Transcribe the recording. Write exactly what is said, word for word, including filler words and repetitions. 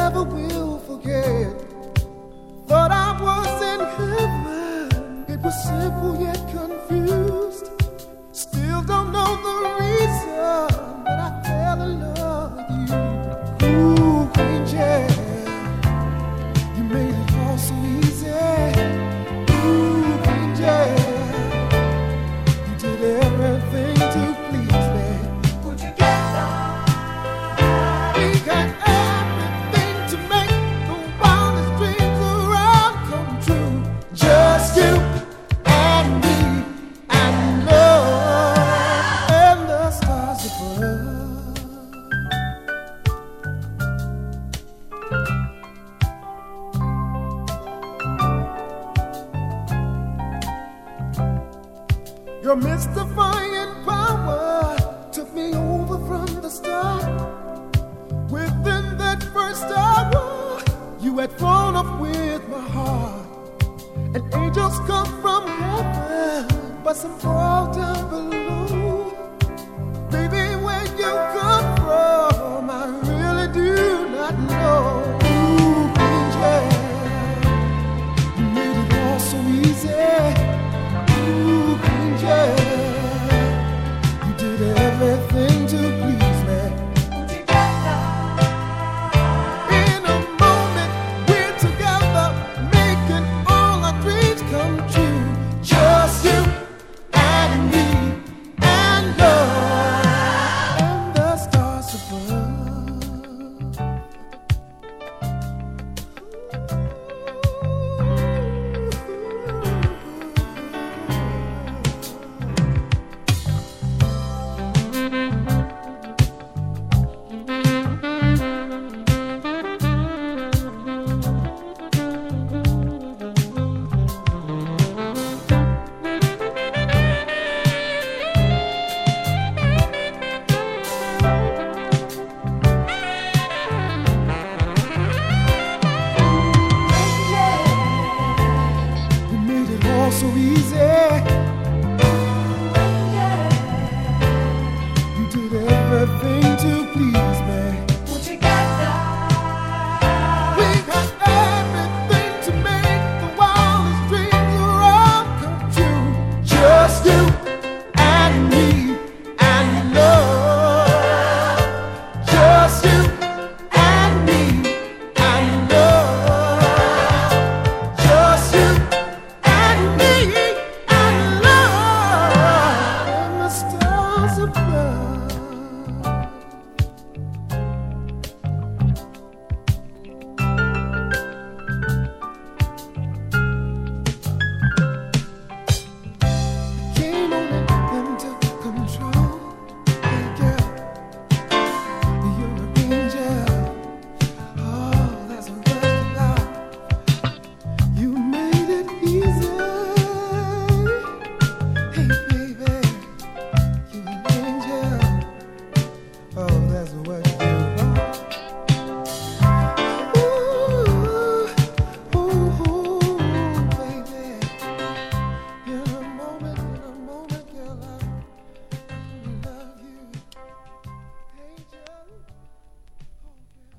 never will forget. Thought I was in heaven. It was simple yet confused. Still don't know the reason that I fell in love with you. Ooh, angel, you made it all so easy. Ooh, angel, you did everything to please me. Put your get down. We got everything to make the wildest dreams around come true. Just you and me and love and the stars above. Your mystifying power took me over from the start. Within that first hour, you had flown up with my heart. And angels come from heaven, but some fall down below.